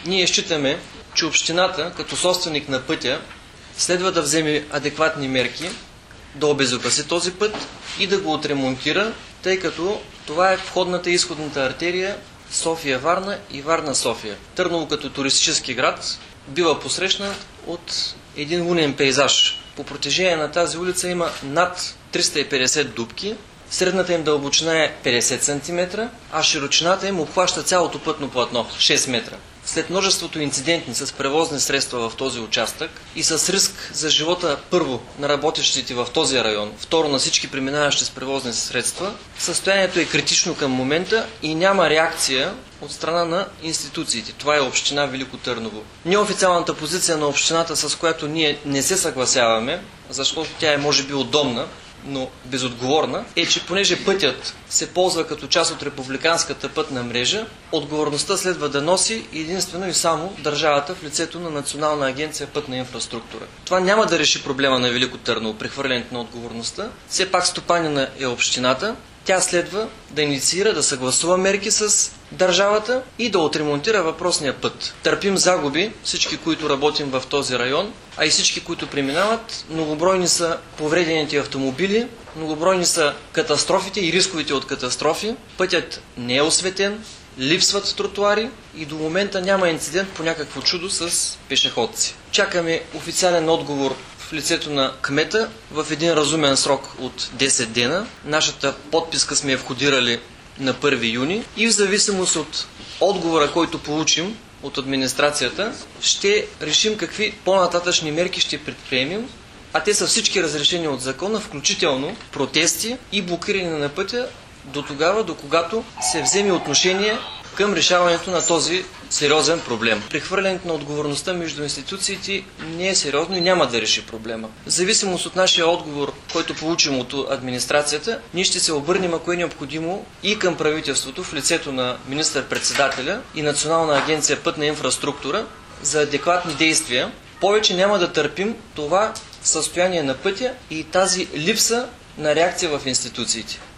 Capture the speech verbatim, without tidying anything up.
Ние считаме, че общината, като собственик на пътя, следва да вземе адекватни мерки, да обезопаси този път и да го отремонтира, тъй като това е входната и изходната артерия София-Варна и Варна-София. Търново като туристически град бива посрещнат от един лунен пейзаж. По протежение на тази улица има над триста и петдесет дупки, средната им дълбочина е петдесет сантиметра, а широчината им обхваща цялото пътно платно – шест метра. След множеството инциденти с превозни средства в този участък и с риск за живота първо на работещите в този район, второ на всички преминаващи с превозни средства, състоянието е критично към момента и няма реакция от страна на институциите. Това е община Велико Търново. Неофициалната позиция на общината, с която ние не се съгласяваме, защото тя е може би удобна, но безотговорна, е, че понеже пътят се ползва като част от републиканската пътна мрежа, отговорността следва да носи единствено и само държавата в лицето на Национална агенция пътна инфраструктура. Това няма да реши проблема на Велико Търново, прехвърлянето на отговорността. Все пак стопанина е общината. Тя следва да инициира, да съгласува мерки с държавата и да отремонтира въпросния път. Търпим загуби, всички, които работим в този район, а и всички, които преминават. Многобройни са повредените автомобили, многобройни са катастрофите и рисковите от катастрофи. Пътят не е осветен, липсват тротуари и до момента няма инцидент по някакво чудо с пешеходци. Чакаме официален отговор в лицето на кмета в един разумен срок от десет дена. Нашата подписка сме я входирали на първи юни и в зависимост от отговора, който получим от администрацията, ще решим какви по-нататъчни мерки ще предприемем, а те са всички разрешени от закона, включително протести и блокиране на пътя до тогава, до когато се вземе отношение към решаването на този сериозен проблем. Прехвърлянето на отговорността между институциите не е сериозно и няма да реши проблема. В зависимост от нашия отговор, който получим от администрацията, ние ще се обърнем, ако е необходимо, и към правителството в лицето на министър-председателя и Национална агенция пътна инфраструктура за адекватни действия. Повече няма да търпим това състояние на пътя и тази липса на реакция в институциите.